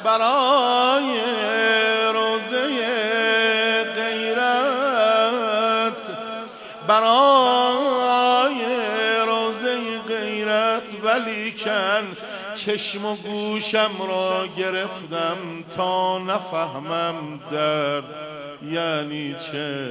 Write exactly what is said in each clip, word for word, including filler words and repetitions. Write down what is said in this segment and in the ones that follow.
برای روزه غیرت، برای روزه غیرت، ولیکن چشم و گوشم را گرفتم تا نفهمم درد یعنی چه.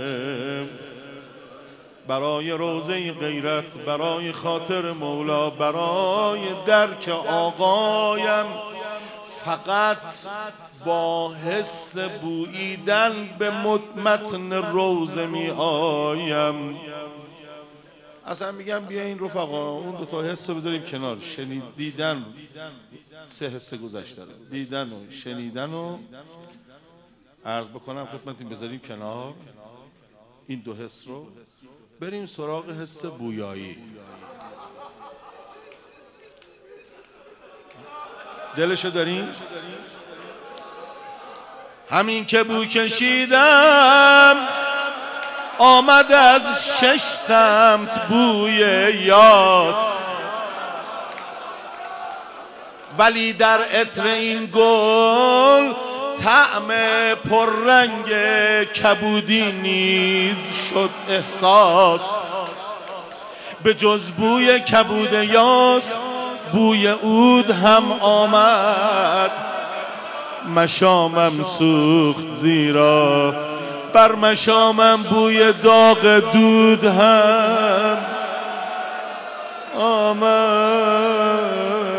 برای روزه غیرت، برای خاطر مولا، برای درک آقایم، فقط با حس بوییدن به متن روزه می آیم. اصلا میگم بیا این رفقا اون دو تا حس رو بذاریم کنار. شنید دیدن سه حس گذشته، دیدن و شنیدن و عرض بکنم خدمتتون بذاریم کنار این دو حس رو، بریم سراغ حس بویایی. دلشو داریم؟ همین که بو کشیدم آمد از شش سمت بوی یاس، ولی در عطر این گل طعم پررنگ کبودی نیز شد احساس. به جز بوی کبود یاس بوی عود هم آمد، مشامم سوخت زیرا بر مشامم بوی داغ دود هم آمد.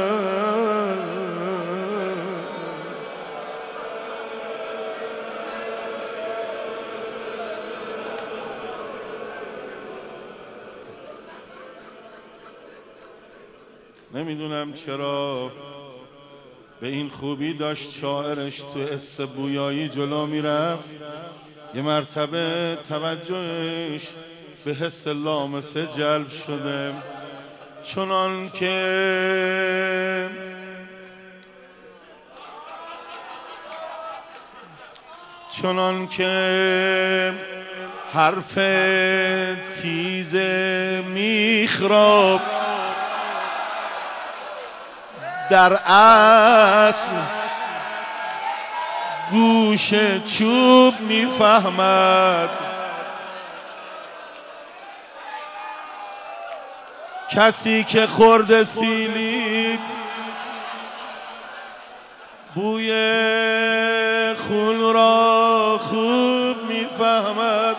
نمیدونم چرا به این خوبی داشت شاعرش تو حس بویایی جلو میرفت. یه مرتبه توجهش به حس لامسه جلب شده، چنان که چنان که حرف تیز میخراب در اصل گوش چوب میفهمد. کسی که خورده سیلی بوی خون را خوب میفهمد.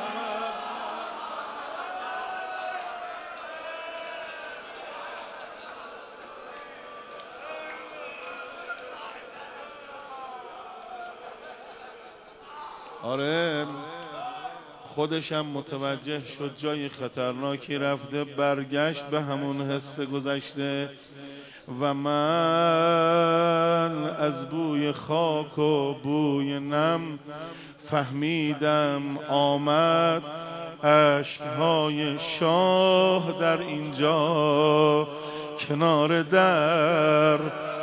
آره خودشم متوجه شد جای خطرناکی رفته، برگشت به همون حس گذشته و من از بوی خاک و بوی نم فهمیدم آمد اشکهای شاه در اینجا کنار در.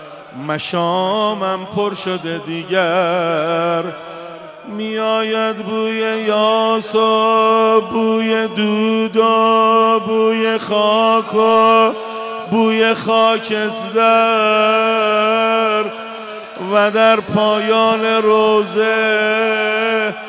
مشامم پر شده دیگر، می آید بوی یاس و بوی دود و بوی خاک و بوی خاکستر و در پایان روزه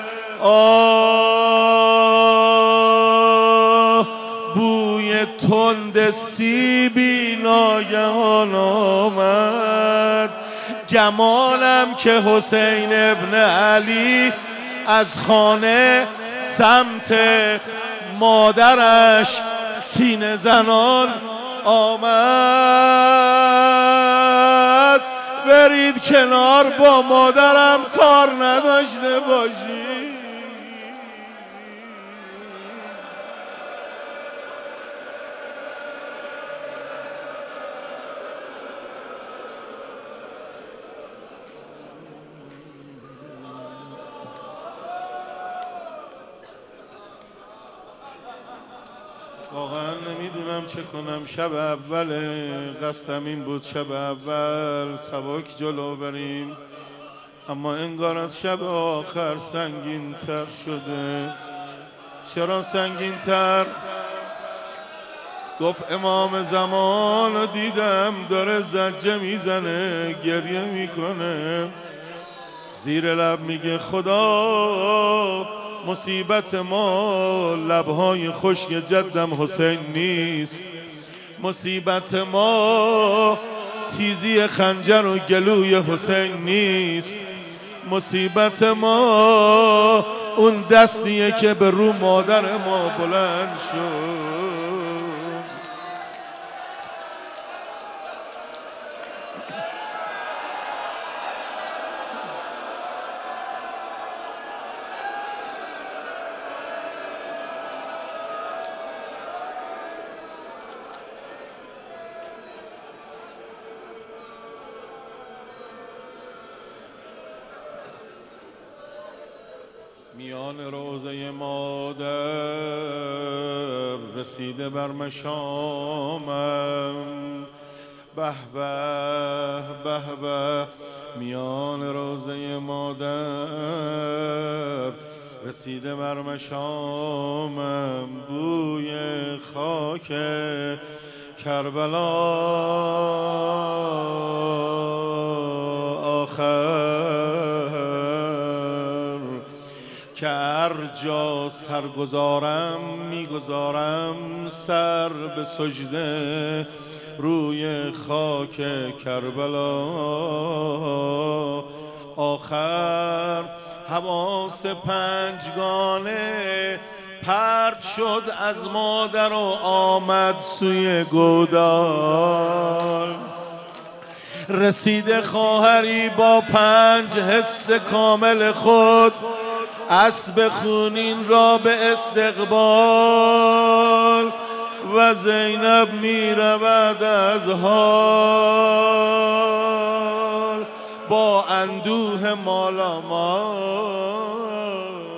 آه بوی تند سیبی ناگهان آمد. گمانم که حسین ابن علی از خانه سمت مادرش سینه زنان آمد. برید کنار با مادرم کار نداشته باشی. واقعا نمیدونم چه کنم. شب اول قصدم این بود شب اول سبک جلو بریم، اما انگار از شب آخر سنگین تر شده. چرا سنگین تر؟ گفت امام زمان رو دیدم داره زجه میزنه گریه میکنه. زیر لب میگه خدا مصیبت ما لبهای خشک جدم حسین نیست، مصیبت ما تیزی خنجر و گلوی حسین نیست، مصیبت ما اون دستیه که به رو مادر ما بلند شد. میان روضه مادر رسیده بر مشامم، به به به به. میان روضه مادر رسیده بر مشامم، بوی خاک کربلا آخر که هر جا سر گذارم میگذارم سر به سجده روی خاک کربلا آخر. حواس پنجگانه پرد شد از مادر و آمد سوی گودال، رسیده خواهری با پنج حس کامل خود اسب خونین را به استقبال و زینب می رود از حال با اندوه مالامال.